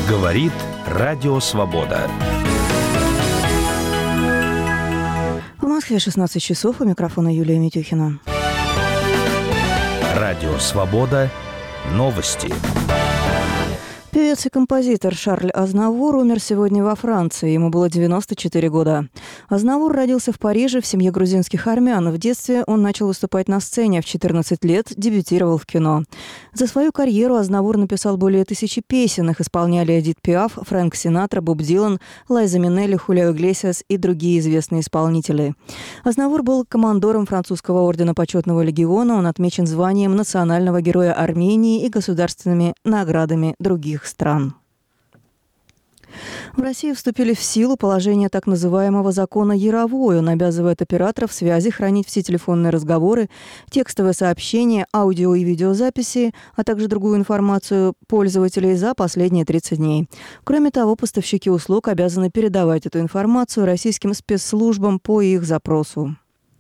Говорит Радио Свобода. В Москве 16 часов. У микрофона Юлия Митюхина. Радио Свобода. Новости. Певец и композитор Шарль Азнавур умер сегодня во Франции. Ему было 94 года. Азнавур родился в Париже в семье грузинских армян. В детстве он начал выступать на сцене, а в 14 лет дебютировал в кино. За свою карьеру Азнавур написал более 1000 песен. Их исполняли Эдит Пиаф, Фрэнк Синатра, Боб Дилан, Лайза Минелли, Хулио Иглесиас и другие известные исполнители. Азнавур был командором французского ордена Почетного легиона. Он отмечен званием национального героя Армении и государственными наградами других стран. В России вступили в силу положения так называемого закона Яровой. Он обязывает операторов связи хранить все телефонные разговоры, текстовые сообщения, аудио и видеозаписи, а также другую информацию пользователей за последние 30 дней. Кроме того, поставщики услуг обязаны передавать эту информацию российским спецслужбам по их запросу.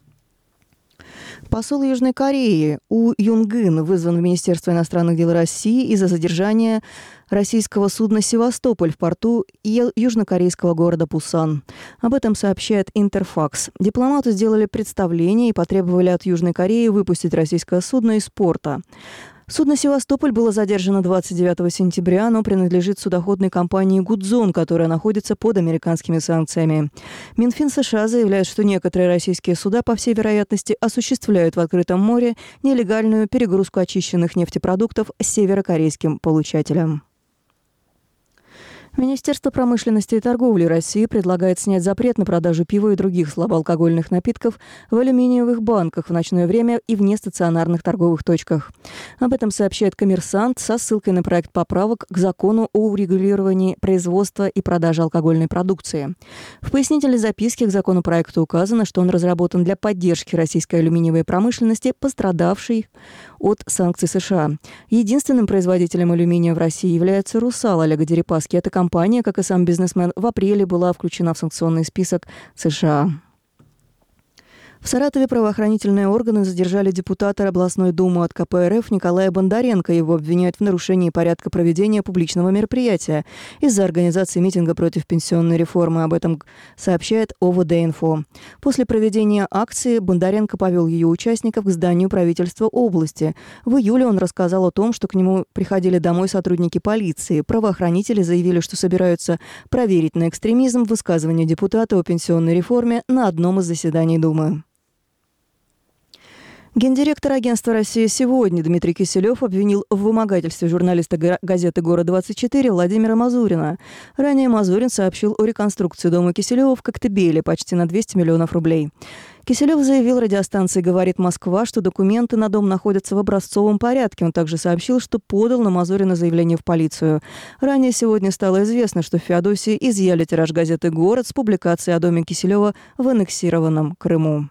Посол Южной Кореи У Юнгын вызван в Министерство иностранных дел России из-за задержания российского судна «Севастополь» в порту южнокорейского города Пусан. Об этом сообщает Интерфакс. Дипломаты сделали представление и потребовали от Южной Кореи выпустить российское судно из порта. Судно «Севастополь» было задержано 29 сентября. Оно принадлежит судоходной компании «Гудзон», которая находится под американскими санкциями. Минфин США заявляет, что некоторые российские суда, по всей вероятности, осуществляют в открытом море нелегальную перегрузку очищенных нефтепродуктов с северокорейским получателем. Министерство промышленности и торговли России предлагает снять запрет на продажу пива и других слабоалкогольных напитков в алюминиевых банках в ночное время и в нестационарных торговых точках. Об этом сообщает «Коммерсант» со ссылкой на проект поправок к закону о урегулировании производства и продажи алкогольной продукции. В пояснительной записке к законопроекту указано, что он разработан для поддержки российской алюминиевой промышленности, пострадавшей от санкций США. Единственным производителем алюминия в России является «Русал» Олега Дерипаски. Эта компания, как и сам бизнесмен, в апреле была включена в санкционный список США. В Саратове правоохранительные органы задержали депутата областной думы от КПРФ Николая Бондаренко. Его обвиняют в нарушении порядка проведения публичного мероприятия из-за организации митинга против пенсионной реформы. Об этом сообщает ОВД-Инфо. После проведения акции Бондаренко повел ее участников к зданию правительства области. В июле он рассказал о том, что к нему приходили домой сотрудники полиции. Правоохранители заявили, что собираются проверить на экстремизм высказывание депутата о пенсионной реформе на одном из заседаний Думы. Гендиректор агентства «Россия сегодня» Дмитрий Киселев обвинил в вымогательстве журналиста газеты «Город-24» Владимира Мазурина. Ранее Мазурин сообщил о реконструкции дома Киселева в Коктебеле почти на 200 миллионов рублей. Киселев заявил радиостанции «Говорит Москва», что документы на дом находятся в образцовом порядке. Он также сообщил, что подал на Мазурина заявление в полицию. Ранее сегодня стало известно, что в Феодосии изъяли тираж газеты «Город» с публикацией о доме Киселева в аннексированном Крыму.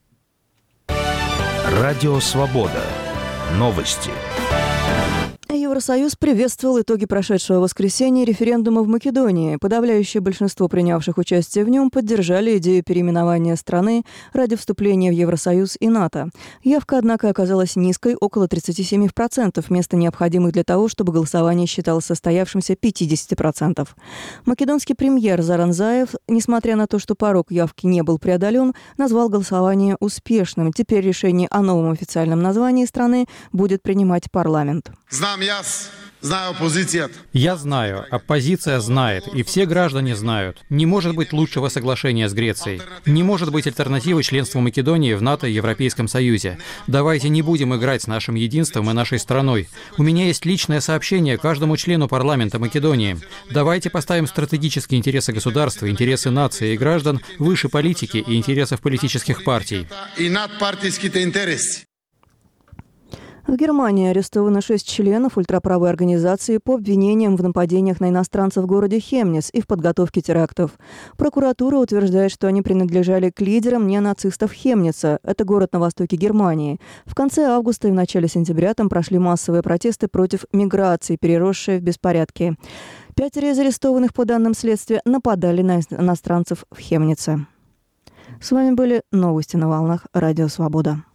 Радио Свобода. Новости. Евросоюз приветствовал итоги прошедшего воскресенья референдума в Македонии. Подавляющее большинство принявших участие в нем поддержали идею переименования страны ради вступления в Евросоюз и НАТО. Явка, однако, оказалась низкой, около 37%, вместо необходимых для того, чтобы голосование считалось состоявшимся 50%. Македонский премьер Зоран Заев, несмотря на то, что порог явки не был преодолен, назвал голосование успешным. Теперь решение о новом официальном названии страны будет принимать парламент. Я знаю, оппозиция знает, и все граждане знают. Не может быть лучшего соглашения с Грецией. Не может быть альтернативы членству Македонии в НАТО и Европейском Союзе. Давайте не будем играть с нашим единством и нашей страной. У меня есть личное сообщение каждому члену парламента Македонии. Давайте поставим стратегические интересы государства, интересы нации и граждан выше политики и интересов политических партий. В Германии арестовано 6 членов ультраправой организации по обвинениям в нападениях на иностранцев в городе Хемниц и в подготовке терактов. Прокуратура утверждает, что они принадлежали к лидерам неонацистов Хемница. Это город на востоке Германии. В конце августа и в начале сентября там прошли массовые протесты против миграции, переросшие в беспорядки. 5 из арестованных, по данным следствия, нападали на иностранцев в Хемнице. С вами были новости на волнах Радио Свобода.